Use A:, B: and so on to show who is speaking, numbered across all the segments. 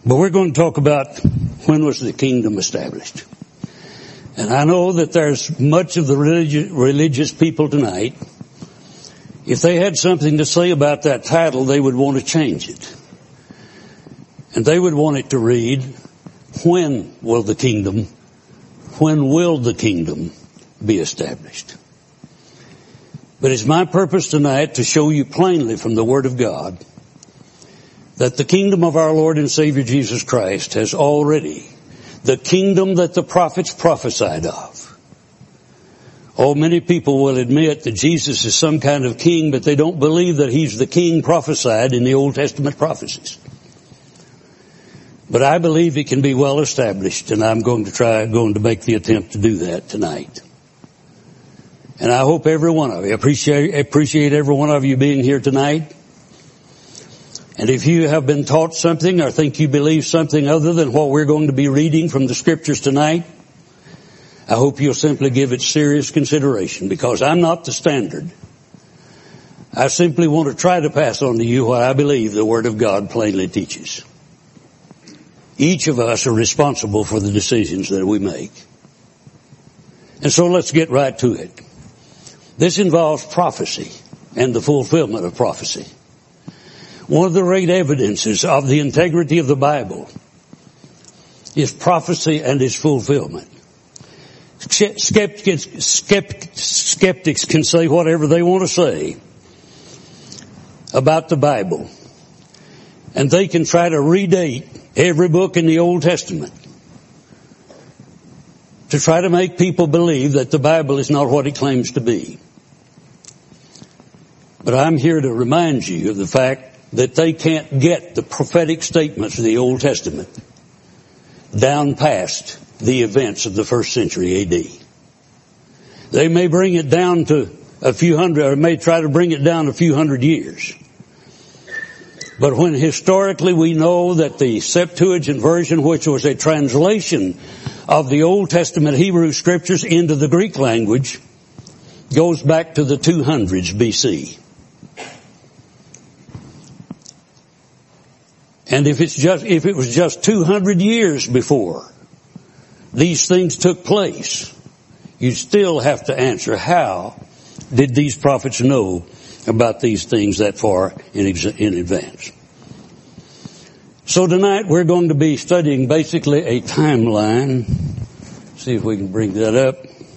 A: But we're going to talk about when was the kingdom established. And I know that there's much of the religious people tonight, if they had something to say about that title, they would want to change it. And they would want it to read, when will the kingdom be established? But it's my purpose tonight to show you plainly from the Word of God that the kingdom of our Lord and Savior Jesus Christ has already, the kingdom that the prophets prophesied of. Oh, many people will admit that Jesus is some kind of king, but they don't believe that he's the king prophesied in the Old Testament prophecies. But I believe it can be well established, and I'm going to make the attempt to do that tonight. And I hope every one of you, appreciate every one of you being here tonight. And if you have been taught something or think you believe something other than what we're going to be reading from the Scriptures tonight, I hope you'll simply give it serious consideration, because I'm not the standard. I simply want to try to pass on to you what I believe the Word of God plainly teaches. Each of us are responsible for the decisions that we make. And so let's get right to it. This involves prophecy and the fulfillment of prophecy. One of the great evidences of the integrity of the Bible is prophecy and its fulfillment. Skeptics can say whatever they want to say about the Bible, and they can try to redate every book in the Old Testament to try to make people believe that the Bible is not what it claims to be. But I'm here to remind you of the fact that they can't get the prophetic statements of the Old Testament down past the events of the first century AD. They may bring it down to a few hundred, or may try to bring it down a few hundred years. But when historically we know that the Septuagint version, which was a translation of the Old Testament Hebrew Scriptures into the Greek language, goes back to the 200s BC. And if it was just 200 years before these things took place, you still have to answer, how did these prophets know about these things that far in advance? So tonight we're going to be studying basically a timeline. See if we can bring that up.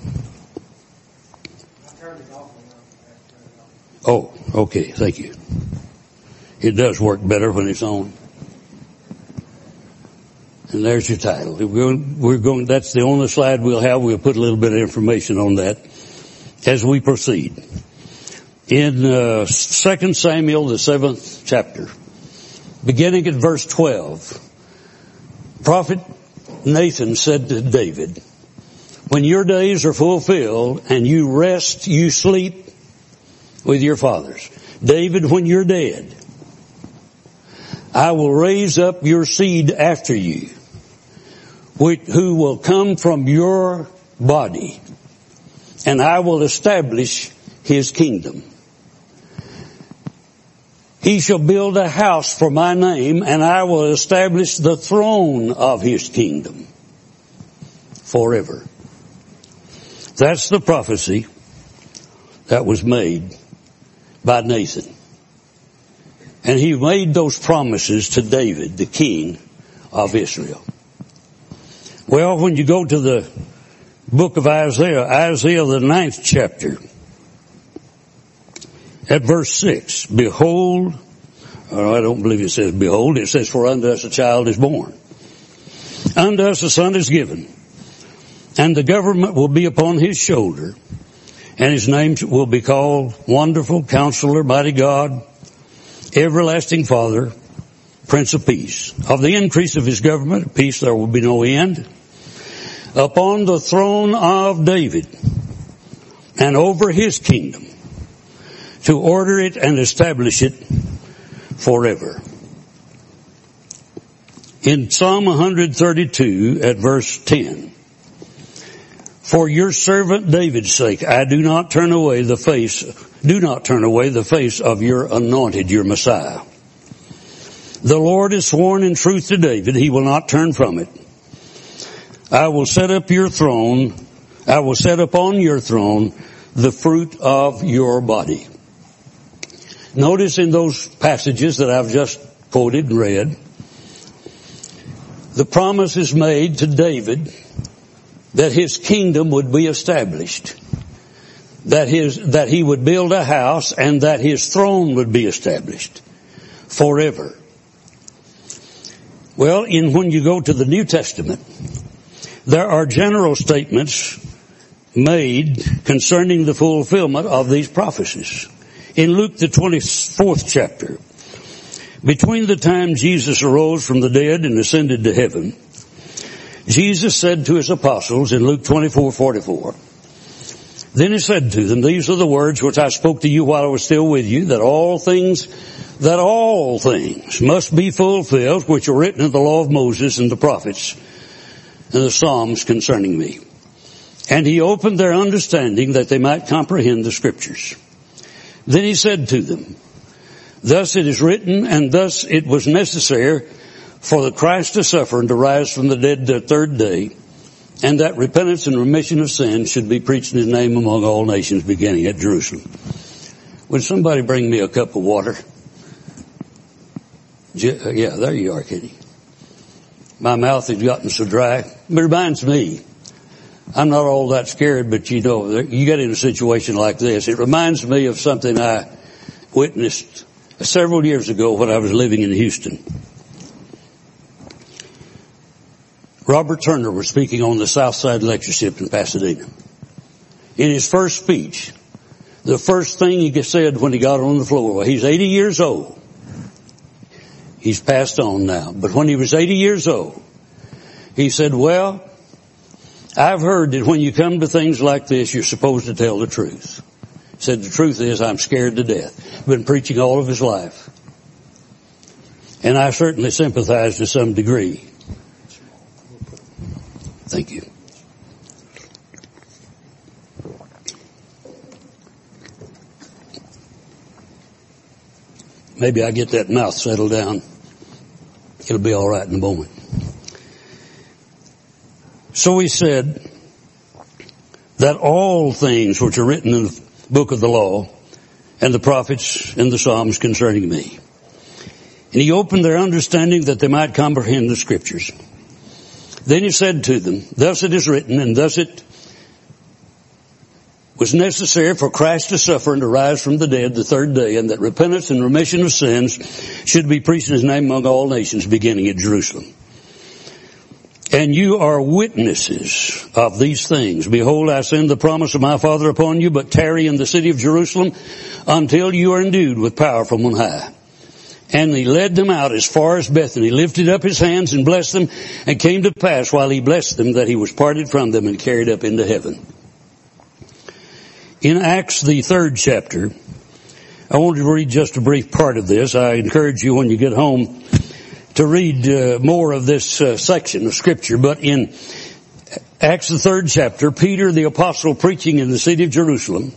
A: Oh, okay, thank you. It does work better when it's on. And there's your title. That's the only slide we'll have. We'll put a little bit of information on that as we proceed. In 2 Samuel, the 7th chapter, beginning at verse 12, Prophet Nathan said to David, when your days are fulfilled and you rest, you sleep with your fathers. David, when you're dead, I will raise up your seed after you, who will come from your body, and I will establish his kingdom. He shall build a house for my name, and I will establish the throne of his kingdom forever. That's the prophecy that was made by Nathan. And he made those promises to David, the king of Israel. Well, when you go to the book of Isaiah, the 9th chapter, at verse 6, behold, I don't believe it says behold, it says, for unto us a child is born. Unto us a son is given, and the government will be upon his shoulder, and his name will be called Wonderful, Counselor, Mighty God, Everlasting Father, Prince of Peace. Of the increase of his government, peace there will be no end. Upon the throne of David, and over his kingdom, to order it and establish it forever. In Psalm 132 at verse 10, for your servant David's sake, do not turn away the face of your anointed, your Messiah. The Lord has sworn in truth to David, he will not turn from it. I will set up your throne, I will set upon your throne the fruit of your body. Notice in those passages that I've just quoted and read, the promise is made to David that his kingdom would be established, that he would build a house and that his throne would be established forever. Well, when you go to the New Testament, there are general statements made concerning the fulfillment of these prophecies. In Luke the 24th chapter, between the time Jesus arose from the dead and ascended to heaven, Jesus said to his apostles in Luke 24:44, then he said to them, these are the words which I spoke to you while I was still with you, that all things must be fulfilled which are written in the law of Moses and the prophets and the Psalms concerning me. And he opened their understanding that they might comprehend the scriptures. Then he said to them, thus it is written, and thus it was necessary for the Christ to suffer and to rise from the dead the third day, and that repentance and remission of sins should be preached in his name among all nations, beginning at Jerusalem. Would somebody bring me a cup of water? Yeah, there you are, Kitty. My mouth has gotten so dry. It reminds me, I'm not all that scared, but you get in a situation like this. It reminds me of something I witnessed several years ago when I was living in Houston. Robert Turner was speaking on the Southside Lectureship in Pasadena. In his first speech, the first thing he said when he got on the floor, well, he's 80 years old. He's passed on now. But when he was 80 years old, he said, well, I've heard that when you come to things like this, you're supposed to tell the truth. He said, the truth is I'm scared to death. Been preaching all of his life. And I certainly sympathize to some degree. Thank you. Maybe I get that mouth settled down. It'll be all right in a moment. So he said that all things which are written in the book of the law and the prophets and the Psalms concerning me. And he opened their understanding that they might comprehend the scriptures. Then he said to them, thus it is written, and thus it was necessary for Christ to suffer and to rise from the dead the third day, and that repentance and remission of sins should be preached in his name among all nations, beginning at Jerusalem. And you are witnesses of these things. Behold, I send the promise of my Father upon you, but tarry in the city of Jerusalem until you are endued with power from on high. And he led them out as far as Bethany, lifted up his hands and blessed them, and came to pass while he blessed them that he was parted from them and carried up into heaven. In Acts, the 3rd chapter, I want to read just a brief part of this. I encourage you when you get home to read more of this section of Scripture. But in Acts, the 3rd chapter, Peter, the apostle, preaching in the city of Jerusalem,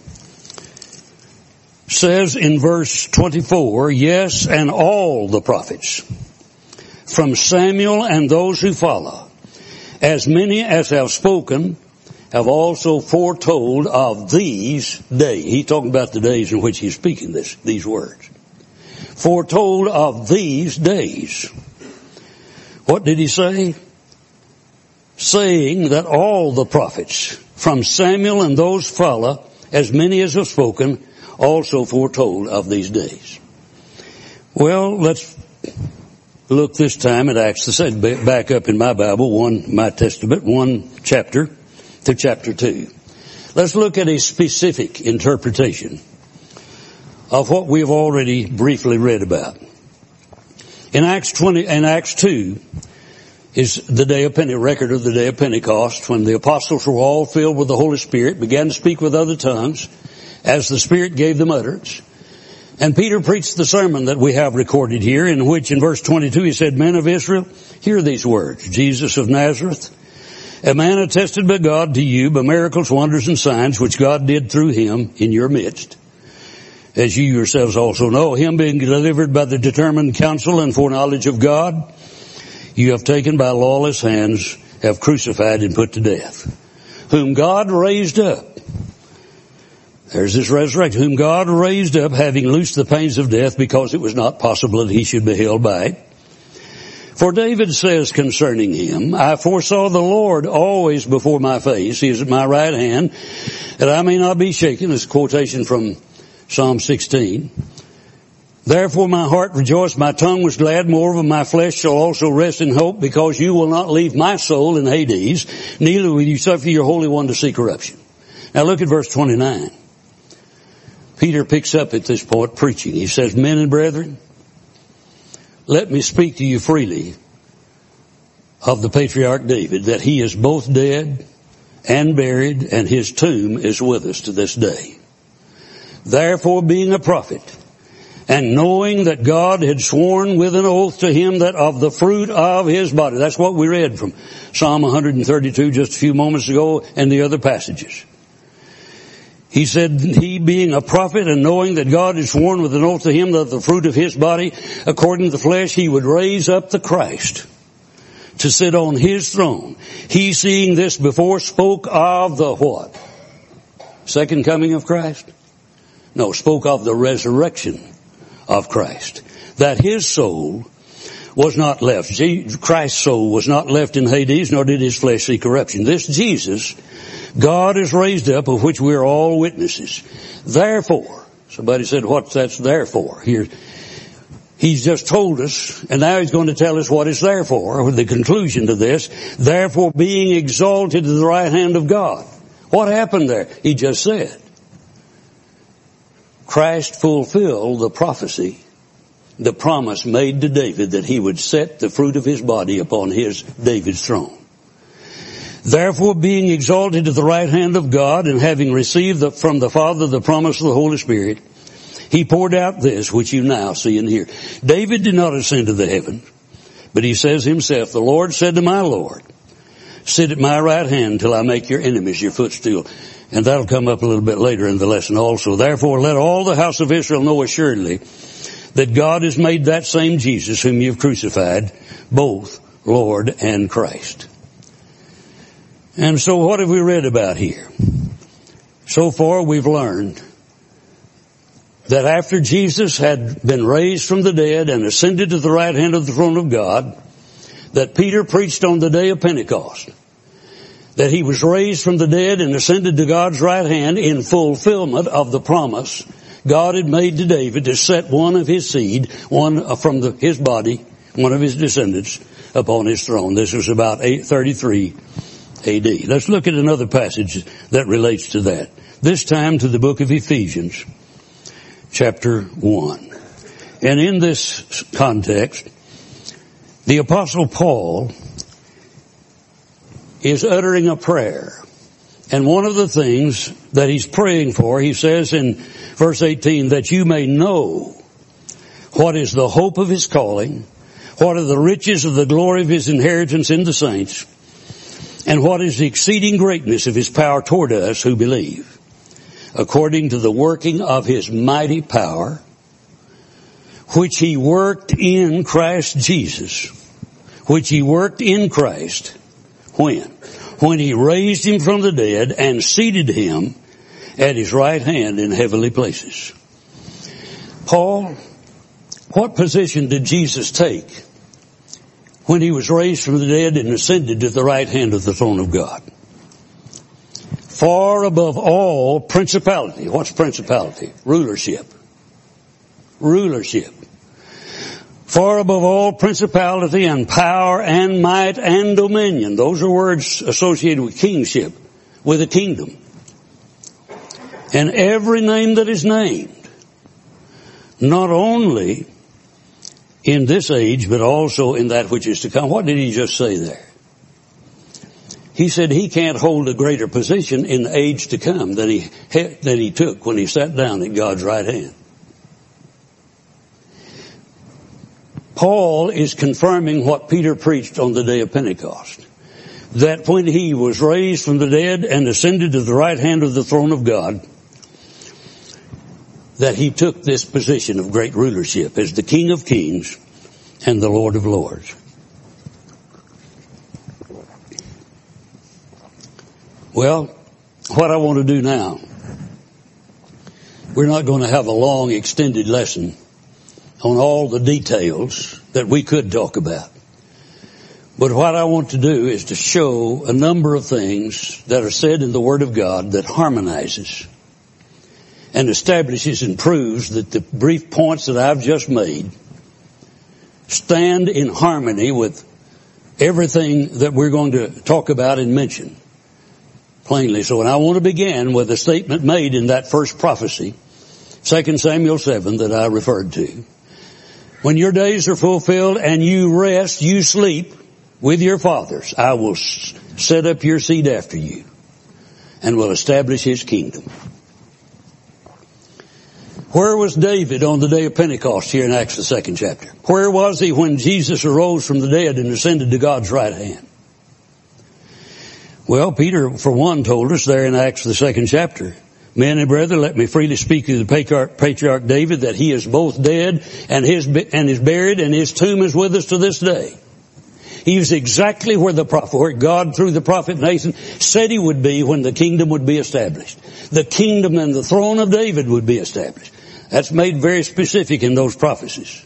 A: says in verse 24, yes, and all the prophets, from Samuel and those who follow, as many as have spoken, have also foretold of these days. He's talking about the days in which he's speaking these words. Foretold of these days. What did he say? Saying that all the prophets, from Samuel and those follow, as many as have spoken, also foretold of these days. Well, let's look this time at Acts. I said back up in my Bible, my Testament, 1 chapter to chapter 2. Let's look at a specific interpretation of what we've already briefly read about. In Acts 2 is the day of record of the day of Pentecost, when the apostles were all filled with the Holy Spirit, began to speak with other tongues, as the Spirit gave them utterance. And Peter preached the sermon that we have recorded here, in which in verse 22 he said, men of Israel, hear these words. Jesus of Nazareth, a man attested by God to you by miracles, wonders, and signs, which God did through him in your midst. as you yourselves also know, him being delivered by the determined counsel and foreknowledge of God, you have taken by lawless hands, have crucified and put to death, whom God raised up. There's this resurrection, whom God raised up, having loosed the pains of death, because it was not possible that he should be held by it. For David says concerning him, I foresaw the Lord always before my face. He is at my right hand, that I may not be shaken. This is a quotation from Psalm 16. Therefore my heart rejoiced, my tongue was glad, moreover my flesh shall also rest in hope, because you will not leave my soul in Hades, neither will you suffer your Holy One to see corruption. Now look at verse 29. Peter picks up at this point preaching. He says, men and brethren, let me speak to you freely of the patriarch David, that he is both dead and buried, and his tomb is with us to this day. Therefore, being a prophet, and knowing that God had sworn with an oath to him that of the fruit of his body, that's what we read from Psalm 132 just a few moments ago and the other passages. He said, he being a prophet and knowing that God had sworn with an oath to him that the fruit of his body, according to the flesh, he would raise up the Christ to sit on his throne. He, seeing this before, spoke of the what? Second coming of Christ? No, spoke of the resurrection of Christ. That his soul was not left. Christ's soul was not left in Hades, nor did his flesh see corruption. This Jesus, God has raised up, of which we are all witnesses. Therefore, somebody said, what's that's there for? Here, he's just told us, and now he's going to tell us what it's there for, with the conclusion to this. Therefore, being exalted to the right hand of God. What happened there? He just said, Christ fulfilled the prophecy, the promise made to David that he would set the fruit of his body upon his David's throne. Therefore, being exalted to the right hand of God, and having received from the Father the promise of the Holy Spirit, he poured out this which you now see and hear. David did not ascend to the heavens, but he says himself, the Lord said to my Lord, sit at my right hand till I make your enemies your footstool. And that'll come up a little bit later in the lesson also. Therefore, let all the house of Israel know assuredly that God has made that same Jesus whom you've crucified, both Lord and Christ. And so what have we read about here? So far we've learned that after Jesus had been raised from the dead and ascended to the right hand of the throne of God, that Peter preached on the day of Pentecost, that he was raised from the dead and ascended to God's right hand in fulfillment of the promise God had made to David to set one of his seed, one from his body, one of his descendants, upon his throne. This was about 833 A.D. Let's look at another passage that relates to that. This time to the book of Ephesians, chapter 1. And in this context, the Apostle Paul is uttering a prayer. And one of the things that he's praying for, he says in verse 18, that you may know what is the hope of his calling, what are the riches of the glory of his inheritance in the saints, and what is the exceeding greatness of his power toward us who believe, according to the working of his mighty power, which he worked in Christ Jesus, which he worked in Christ. When? When he raised him from the dead and seated him at his right hand in heavenly places. Paul, what position did Jesus take when he was raised from the dead and ascended to the right hand of the throne of God? Far above all principality. What's principality? Rulership. Rulership. Far above all principality and power and might and dominion. Those are words associated with kingship, with a kingdom. And every name that is named, not only in this age, but also in that which is to come. What did he just say there? He said he can't hold a greater position in the age to come than he took when he sat down at God's right hand. Paul is confirming what Peter preached on the day of Pentecost. That when he was raised from the dead and ascended to the right hand of the throne of God, that he took this position of great rulership as the King of Kings and the Lord of Lords. Well, what I want to do now, we're not going to have a long extended lesson on all the details that we could talk about. But what I want to do is to show a number of things that are said in the Word of God that harmonizes and establishes and proves that the brief points that I've just made stand in harmony with everything that we're going to talk about and mention plainly. So, and I want to begin with a statement made in that first prophecy, 2 Samuel 7, that I referred to. When your days are fulfilled and you rest, you sleep with your fathers, I will set up your seed after you and will establish his kingdom. Where was David on the day of Pentecost here in Acts the 2nd chapter? Where was he when Jesus arose from the dead and ascended to God's right hand? Well, Peter, for one, told us there in Acts the 2nd chapter, men and brethren, let me freely speak of the patriarch David, that he is both dead and is buried, and his tomb is with us to this day. He was exactly where God through the prophet Nathan said he would be when the kingdom would be established. The kingdom and the throne of David would be established. That's made very specific in those prophecies.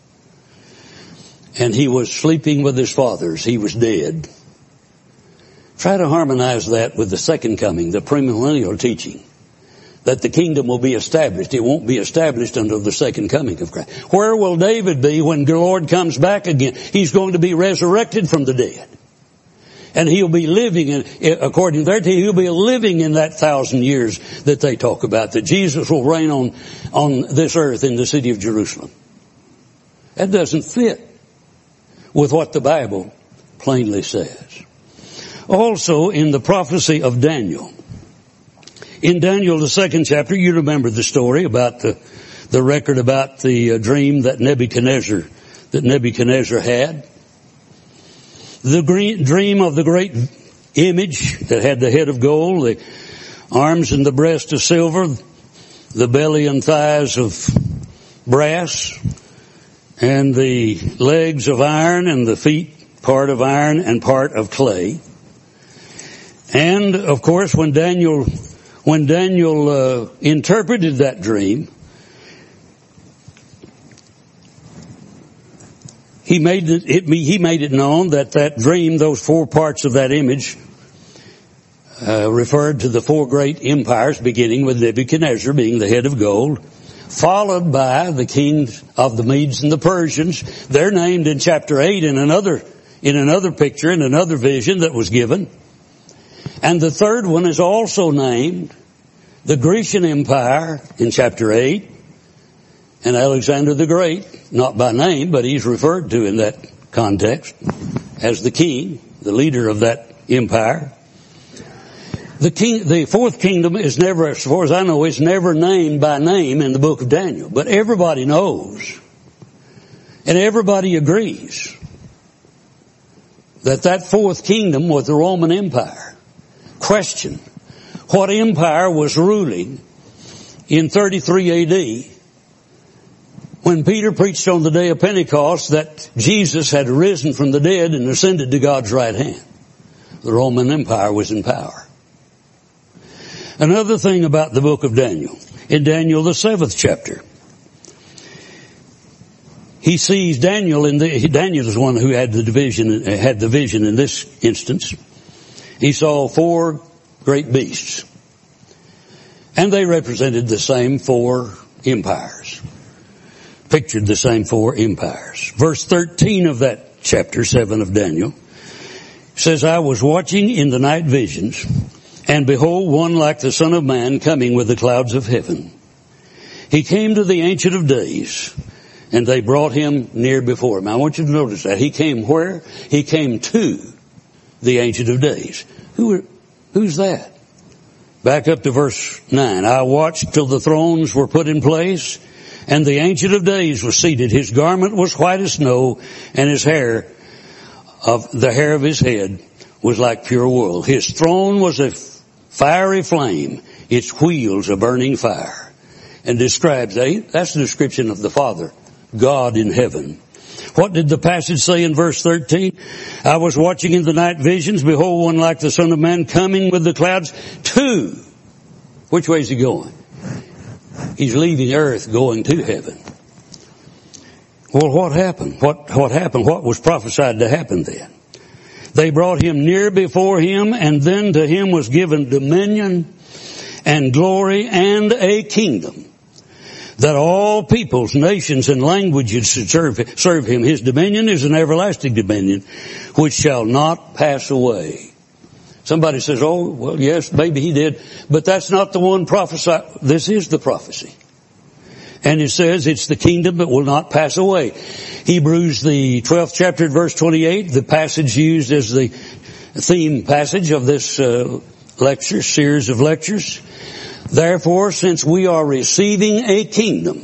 A: And he was sleeping with his fathers. He was dead. Try to harmonize that with the second coming, the premillennial teaching, that the kingdom will be established. It won't be established until the second coming of Christ. Where will David be when the Lord comes back again? He's going to be resurrected from the dead. And he'll be living according to their teaching, he'll be living in that 1,000 years that they talk about, that Jesus will reign on this earth in the city of Jerusalem. That doesn't fit with what the Bible plainly says. Also, in the prophecy of Daniel, in Daniel, the 2nd chapter, you remember the story about the record about the dream that Nebuchadnezzar had. The dream of the great image that had the head of gold, the arms and the breast of silver, the belly and thighs of brass, and the legs of iron, and the feet part of iron and part of clay. And, of course, when Daniel interpreted that dream, he made it known that dream, those four parts of that image, referred to the four great empires, beginning with Nebuchadnezzar being the head of gold, followed by the kings of the Medes and the Persians. They're named in chapter 8 in another picture, in another vision that was given. And the third one is also named the Grecian Empire in chapter 8, and Alexander the Great, not by name, but he's referred to in that context as the king, the leader of that empire. The fourth kingdom is never, as far as I know, is never named by name in the book of Daniel, but everybody knows and everybody agrees that fourth kingdom was the Roman Empire. Question: what empire was ruling in 33 AD when Peter preached on the day of Pentecost that Jesus had risen from the dead and ascended to God's right hand? The Roman Empire was in power. Another thing about the book of Daniel, in Daniel the 7th chapter, he sees Daniel is the one who had the vision in this instance. He saw four great beasts, and they represented the same four empires, pictured the same four empires. Verse 13 of that chapter 7 of Daniel says, I was watching in the night visions, and behold, one like the Son of Man coming with the clouds of heaven. He came to the Ancient of Days, and they brought him near before him. I want you to notice that. He came where? He came to the Ancient of Days. Who's that? Back up to verse 9. I watched till the thrones were put in place, and the Ancient of Days was seated. His garment was white as snow, and the hair of his head was like pure wool. His throne was a fiery flame, its wheels a burning fire, and describes, that's the description of the Father, God in heaven. What did the passage say in verse 13? I was watching in the night visions, behold, one like the Son of Man coming with the clouds to. Which way is he going? He's leaving earth going to heaven. Well, what happened? What happened? What was prophesied to happen then? They brought him near before him, and then to him was given dominion and glory and a kingdom, that all peoples, nations, and languages should serve him. His dominion is an everlasting dominion, which shall not pass away. Somebody says, oh, well, yes, maybe he did, but that's not the one prophesied. This is the prophecy. And it says it's the kingdom that will not pass away. Hebrews, the 12th chapter, verse 28, the passage used as the theme passage of this series of lectures. Therefore, since we are receiving a kingdom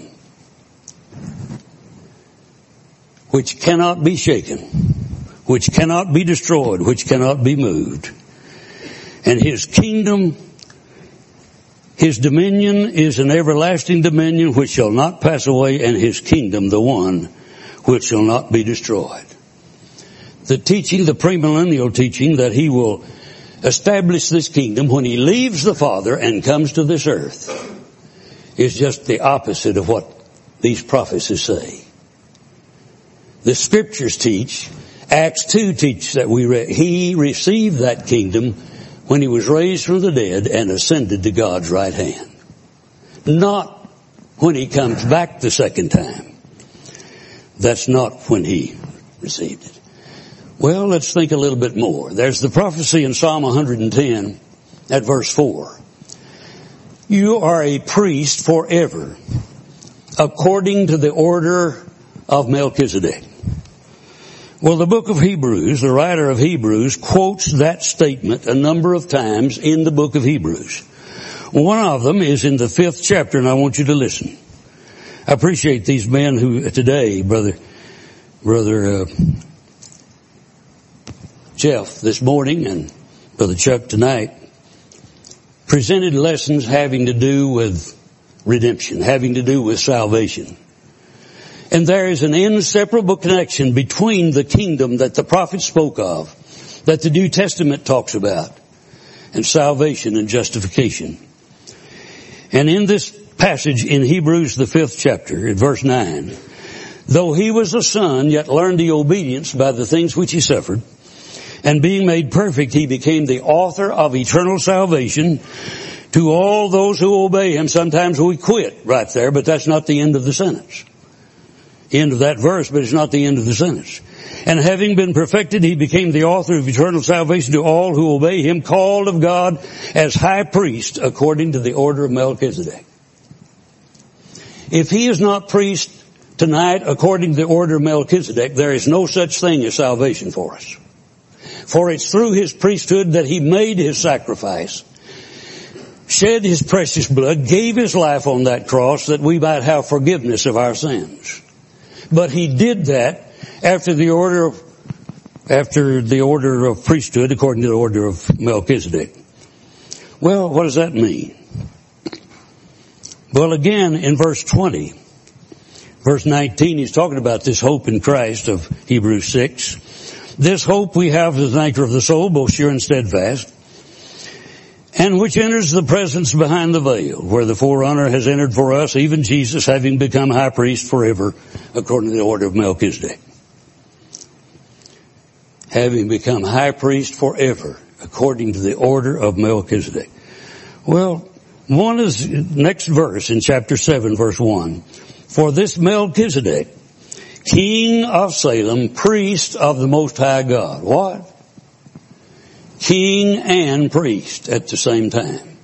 A: which cannot be shaken, which cannot be destroyed, which cannot be moved, and his kingdom, his dominion is an everlasting dominion which shall not pass away, and his kingdom the one which shall not be destroyed. The teaching, the premillennial teaching that he will establish this kingdom when he leaves the Father and comes to this earth is just the opposite of what these prophecies say. The scriptures teach, Acts 2 teach that he received that kingdom when he was raised from the dead and ascended to God's right hand. Not when he comes back the second time. That's not when he received it. Well, let's think a little bit more. There's the prophecy in Psalm 110 at verse 4. You are a priest forever, according to the order of Melchizedek. Well, the book of Hebrews, the writer of Hebrews, quotes that statement a number of times in the book of Hebrews. One of them is in the 5th chapter, and I want you to listen. I appreciate these men who today, Brother Jeff this morning and Brother Chuck tonight, presented lessons having to do with redemption, having to do with salvation. And there is an inseparable connection between the kingdom that the prophets spoke of, that the New Testament talks about, and salvation and justification. And in this passage in Hebrews, the 5th chapter, in verse 9, though he was a son, yet learned he obedience by the things which he suffered, and being made perfect, he became the author of eternal salvation to all those who obey him. Sometimes we quit right there, but that's not the end of the sentence. End of that verse, but it's not the end of the sentence. And having been perfected, he became the author of eternal salvation to all who obey him, called of God as high priest according to the order of Melchizedek. If he is not priest tonight according to the order of Melchizedek, there is no such thing as salvation for us. For it's through his priesthood that he made his sacrifice, shed his precious blood, gave his life on that cross that we might have forgiveness of our sins. But he did that after the order of priesthood, according to the order of Melchizedek. Well, what does that mean? Well, again, in verse 20, verse 19, he's talking about this hope in Christ of Hebrews 6. This hope we have is the anchor of the soul, both sure and steadfast, and which enters the presence behind the veil, where the forerunner has entered for us, even Jesus, having become high priest forever, according to the order of Melchizedek. Having become high priest forever, according to the order of Melchizedek. Well, one is next verse in chapter 7, verse 1. For this Melchizedek, king of Salem, priest of the Most High God. What? King and priest at the same time.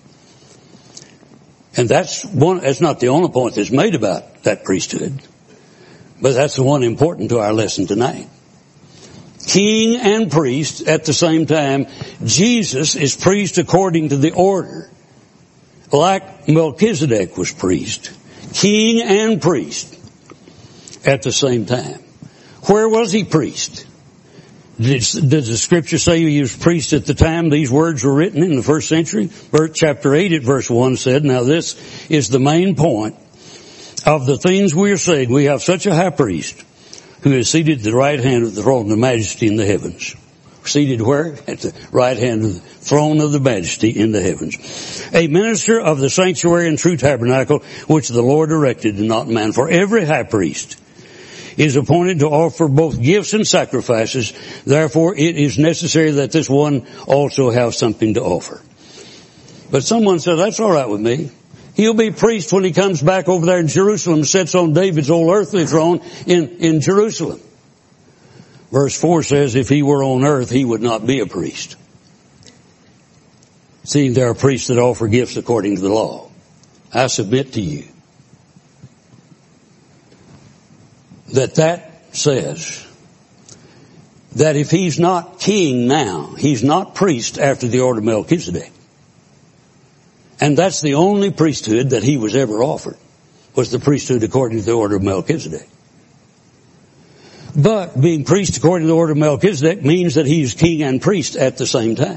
A: And that's not the only point that's made about that priesthood, but that's the one important to our lesson tonight. King and priest at the same time. Jesus is priest according to the order, like Melchizedek was priest. King and priest at the same time. Where was he priest? Did the scripture say he was priest at the time these words were written in the first century? Chapter 8 at verse 1 said, now this is the main point of the things we are saying. We have such a high priest who is seated at the right hand of the throne of the majesty in the heavens. Seated where? At the right hand of the throne of the majesty in the heavens. A minister of the sanctuary and true tabernacle, which the Lord erected and not man. For every high priest is appointed to offer both gifts and sacrifices. Therefore, it is necessary that this one also have something to offer. But someone said, that's all right with me. He'll be priest when he comes back over there in Jerusalem and sits on David's old earthly throne in Jerusalem. Verse 4 says, if he were on earth, he would not be a priest. Seeing there are priests that offer gifts according to the law. I submit to you that says that if he's not king now, he's not priest after the order of Melchizedek. And that's the only priesthood that he was ever offered, was the priesthood according to the order of Melchizedek. But being priest according to the order of Melchizedek means that he's king and priest at the same time.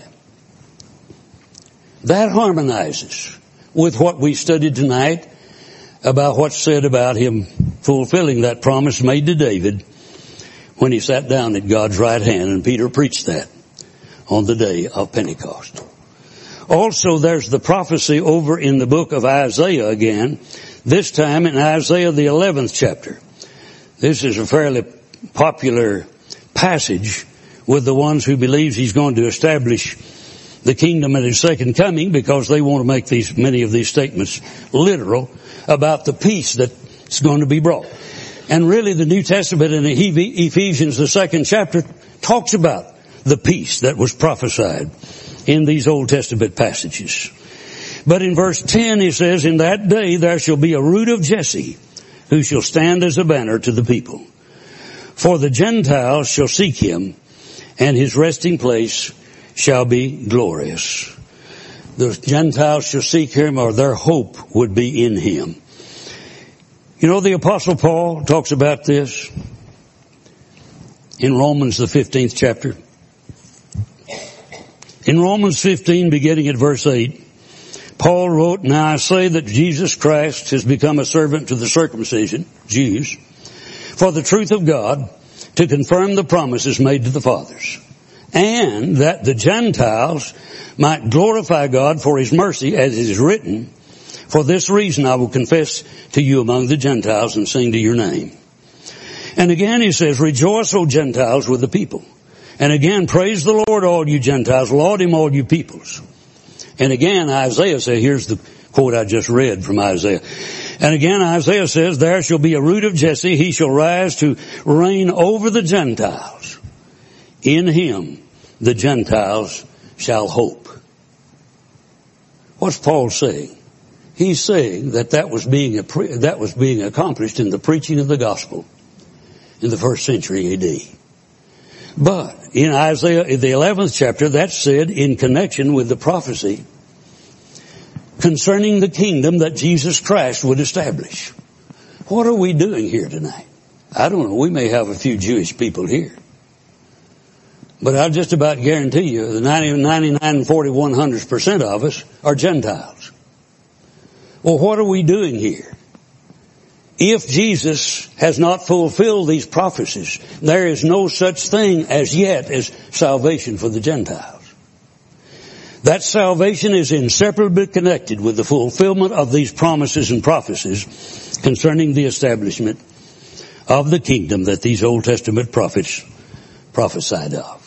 A: That harmonizes with what we studied tonight about what's said about him fulfilling that promise made to David when he sat down at God's right hand, and Peter preached that on the day of Pentecost. Also, there's the prophecy over in the book of Isaiah again, this time in Isaiah the 11th chapter. This is a fairly popular passage with the ones who believes he's going to establish the kingdom at his second coming, because they want to make many of these statements literal about the peace that's going to be brought. And really the New Testament in Ephesians, the second chapter, talks about the peace that was prophesied in these Old Testament passages. But in verse 10 he says, in that day there shall be a root of Jesse, who shall stand as a banner to the people. For the Gentiles shall seek him, and his resting place shall be glorious. The Gentiles shall seek him, or their hope would be in him. You know, the Apostle Paul talks about this in Romans the 15th chapter. In Romans 15, beginning at verse 8, Paul wrote, now I say that Jesus Christ has become a servant to the circumcision, Jews, for the truth of God, to confirm the promises made to the fathers, and that the Gentiles might glorify God for his mercy, as it is written, for this reason I will confess to you among the Gentiles and sing to your name. And again he says, rejoice, O Gentiles, with the people. And again, praise the Lord, all you Gentiles, laud him, all you peoples. And again, Isaiah says, here's the quote I just read from Isaiah. And again, Isaiah says, there shall be a root of Jesse, he shall rise to reign over the Gentiles. In him the Gentiles shall hope. What's Paul saying? He's saying that was being accomplished in the preaching of the gospel in the first century AD. But in Isaiah, in the 11th chapter, that's said in connection with the prophecy concerning the kingdom that Jesus Christ would establish. What are we doing here tonight? I don't know. We may have a few Jewish people here. But I'll just about guarantee you the 99 and 4100% of us are Gentiles. Well, what are we doing here? If Jesus has not fulfilled these prophecies, there is no such thing as yet as salvation for the Gentiles. That salvation is inseparably connected with the fulfillment of these promises and prophecies concerning the establishment of the kingdom that these Old Testament prophets prophesied of.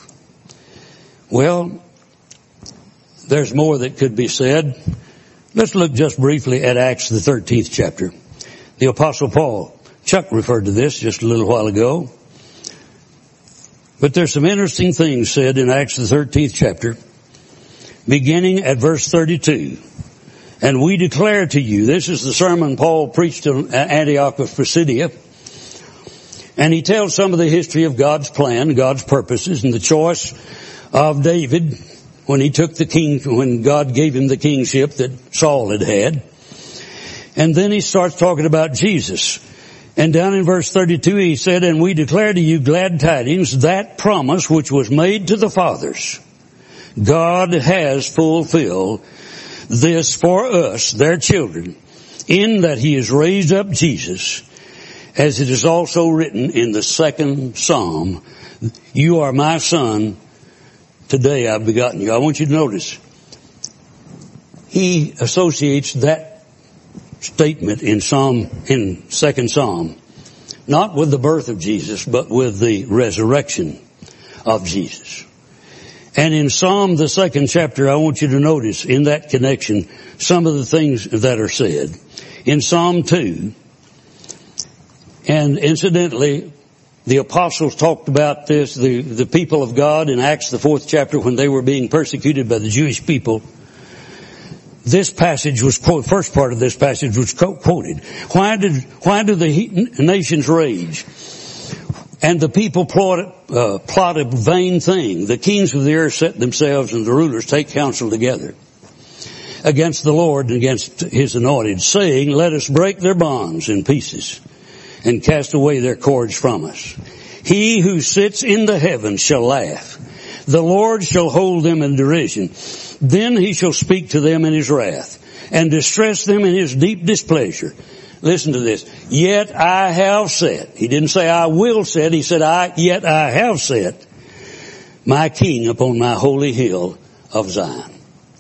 A: Well, there's more that could be said. Let's look just briefly at Acts the 13th chapter. The Apostle Paul, Chuck referred to this just a little while ago. But there's some interesting things said in Acts the 13th chapter, beginning at verse 32. And we declare to you, this is the sermon Paul preached in Antioch of Pisidia. And he tells some of the history of God's plan, God's purposes, and the choice of David when he took the king, when God gave him the kingship that Saul had had. And then he starts talking about Jesus And down in verse 32 he said, and we declare to you glad tidings, that promise which was made to the fathers. God has fulfilled this for us, their children, in that he has raised up Jesus, as it is also written in the 2nd Psalm, you are my son, today I've begotten you. I want you to notice, he associates that statement in 2nd Psalm, not with the birth of Jesus, but with the resurrection of Jesus. And in Psalm, the 2nd chapter, I want you to notice in that connection some of the things that are said. In Psalm 2, and incidentally, the apostles talked about this, the people of God in Acts, the 4th chapter, when they were being persecuted by the Jewish people. This passage was quoted, first part of this passage was quoted. Why do the nations rage? And the people plot a vain thing. The kings of the earth set themselves, and the rulers take counsel together against the Lord and against his anointed, saying, let us break their bonds in pieces and cast away their cords from us. He who sits in the heavens shall laugh. The Lord shall hold them in derision. Then he shall speak to them in his wrath and distress them in his deep displeasure. Listen to this. Yet I have set. He didn't say I will set. He said yet I have set my king upon my holy hill of Zion.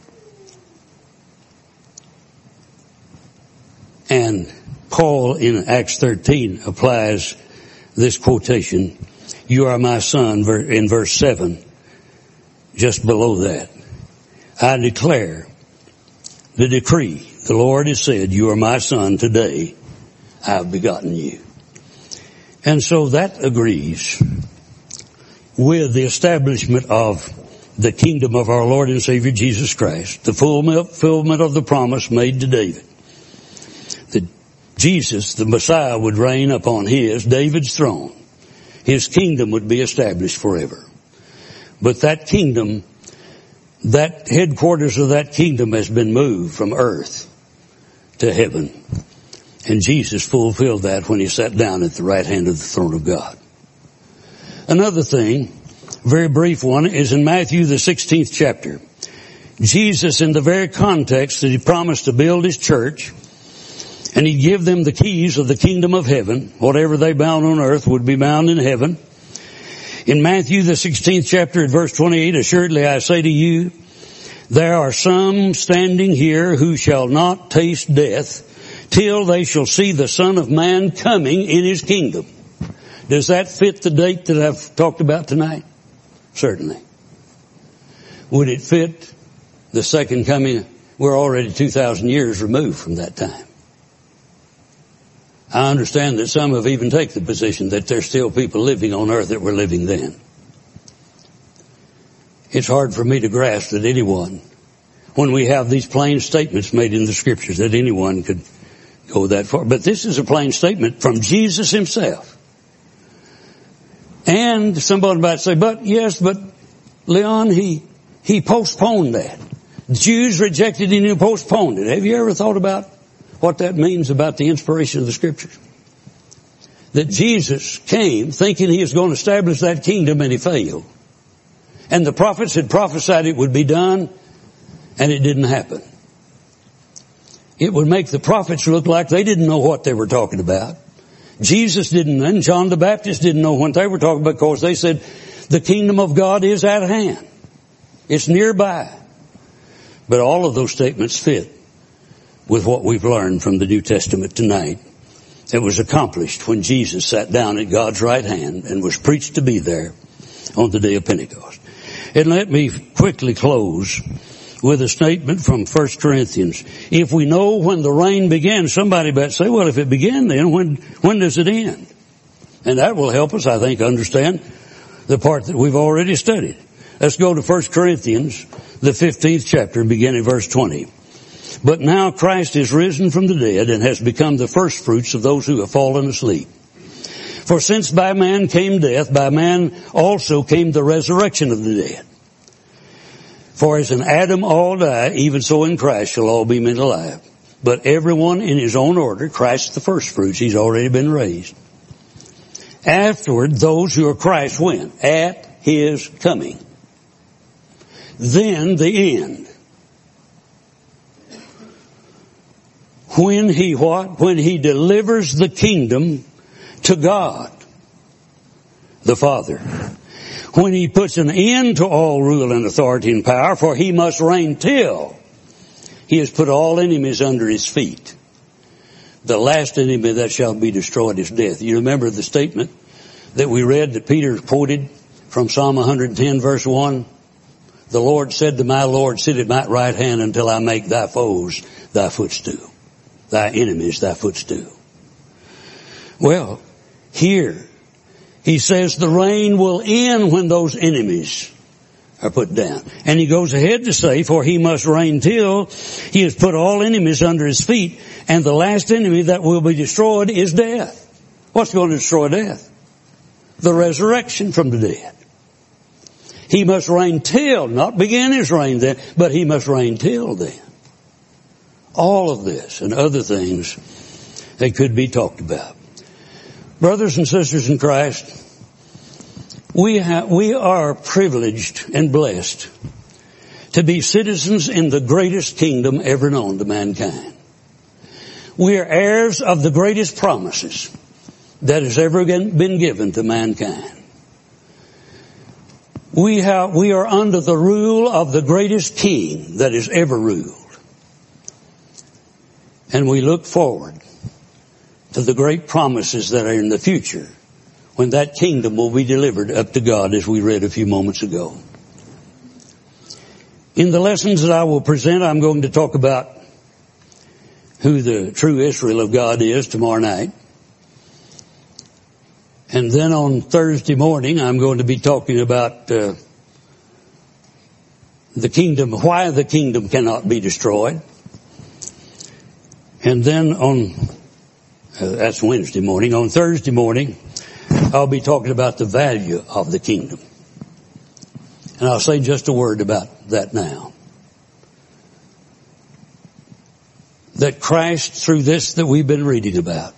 A: And Paul in Acts 13 applies this quotation, you are my son, in verse 7, just below that. I declare the decree, the Lord has said, you are my son, today I have begotten you. And so that agrees with the establishment of the kingdom of our Lord and Savior Jesus Christ, the fulfillment of the promise made to David. That Jesus, the Messiah, would reign upon David's throne. His kingdom would be established forever. But that kingdom, that headquarters of that kingdom has been moved from earth to heaven. And Jesus fulfilled that when he sat down at the right hand of the throne of God. Another thing, very brief one, is in Matthew the 16th chapter. Jesus, in the very context that he promised to build his church, and he'd give them the keys of the kingdom of heaven. Whatever they bound on earth would be bound in heaven. In Matthew the 16th chapter at verse 28, assuredly I say to you, there are some standing here who shall not taste death till they shall see the Son of Man coming in his kingdom. Does that fit the date that I've talked about tonight? Certainly. Would it fit the second coming? We're already 2,000 years removed from that time. I understand that some have even taken the position that there's still people living on earth that were living then. It's hard for me to grasp that anyone, when we have these plain statements made in the scriptures, that anyone could go that far. But this is a plain statement from Jesus himself. And somebody might say, but Leon, he postponed that. The Jews rejected it and postponed it. Have you ever thought about what that means about the inspiration of the scriptures? That Jesus came thinking he was going to establish that kingdom and he failed. And the prophets had prophesied it would be done and it didn't happen. It would make the prophets look like they didn't know what they were talking about. Jesus didn't, and John the Baptist didn't know what they were talking about because they said the kingdom of God is at hand. It's nearby. But all of those statements fit with what we've learned from the New Testament tonight. It was accomplished when Jesus sat down at God's right hand and was preached to be there on the day of Pentecost. And let me quickly close with a statement from 1 Corinthians. If we know when the reign began, somebody might say, well, if it began then, when does it end? And that will help us, I think, understand the part that we've already studied. Let's go to 1 Corinthians, the 15th chapter, and begin at verse 20. But now Christ is risen from the dead and has become the firstfruits of those who have fallen asleep. For since by man came death, by man also came the resurrection of the dead. For as in Adam all die, even so in Christ shall all be made alive. but everyone in his own order. Christ the first fruits. He's already been raised. Afterward, those who are Christ when? At his coming. Then the end. When he what? When he delivers the kingdom to God, the Father. When he puts an end to all rule and authority and power, for he must reign till he has put all enemies under his feet. The last enemy that shall be destroyed is death. You remember the statement that we read that Peter quoted from Psalm 110 verse 1? The Lord said to my Lord, sit at my right hand until I make thy foes thy footstool. Thy enemies thy footstool. Well, here he says the reign will end when those enemies are put down. And he goes ahead to say, for he must reign till he has put all enemies under his feet, and the last enemy that will be destroyed is death. What's going to destroy death? The resurrection from the dead. He must reign till, not begin his reign then, but he must reign till then. All of this and other things that could be talked about. Brothers and sisters in Christ, we are privileged and blessed to be citizens in the greatest kingdom ever known to mankind. We are heirs of the greatest promises that has ever been given to mankind. We are under the rule of the greatest king that has ever ruled. And we look forward to the great promises that are in the future when that kingdom will be delivered up to God, as we read a few moments ago. In the lessons that I will present, I'm going to talk about who the true Israel of God is tomorrow night. And then on Thursday morning, I'm going to be talking about the kingdom, why the kingdom cannot be destroyed. And then that's Wednesday morning. On Thursday morning, I'll be talking about the value of the kingdom. And I'll say just a word about that now. That Christ, through this that we've been reading about,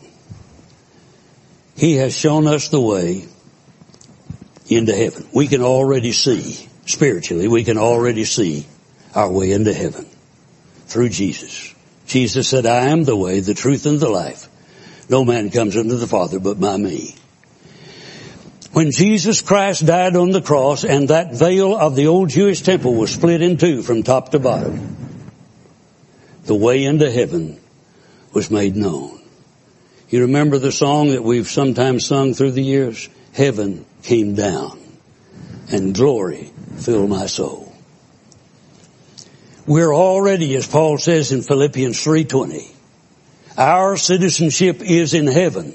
A: he has shown us the way into heaven. We can already see, spiritually, we can already see our way into heaven through Jesus. Jesus said, I am the way, the truth, and the life. No man comes unto the Father but by me. When Jesus Christ died on the cross and that veil of the old Jewish temple was split in two from top to bottom, the way into heaven was made known. You remember the song that we've sometimes sung through the years? Heaven came down and glory filled my soul. We're already, as Paul says in Philippians 3:20, our citizenship is in heaven.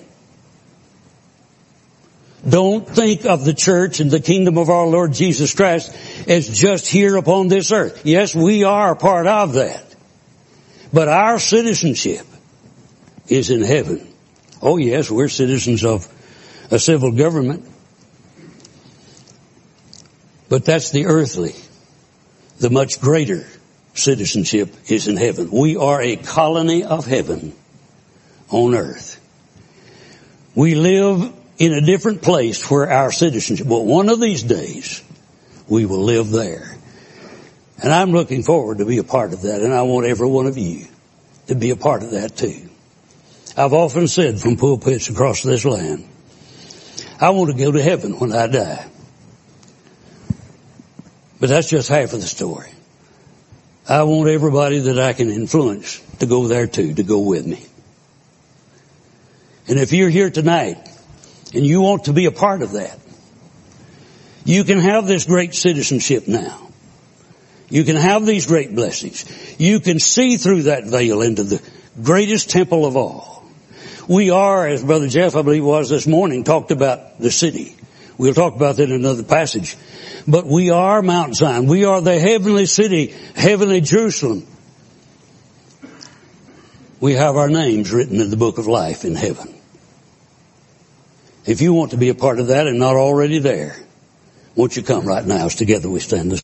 A: Don't think of the church and the kingdom of our Lord Jesus Christ as just here upon this earth. Yes, we are part of that. But our citizenship is in heaven. Oh yes, we're citizens of a civil government. But that's the earthly. The much greater citizenship is in heaven. We are a colony of heaven on earth. We live in a different place where our citizenship, but one of these days we will live there. And I'm looking forward to be a part of that, and I want every one of you to be a part of that too. I've often said from pulpits across this land, I want to go to heaven when I die. But that's just half of the story. I want everybody that I can influence to go there too, to go with me. And if you're here tonight and you want to be a part of that, you can have this great citizenship now. You can have these great blessings. You can see through that veil into the greatest temple of all. We are, as Brother Jeff, I believe was this morning, talked about the city. We'll talk about that in another passage. But we are Mount Zion. We are the heavenly city, heavenly Jerusalem. We have our names written in the book of life in heaven. If you want to be a part of that and not already there, won't you come right now as together we stand this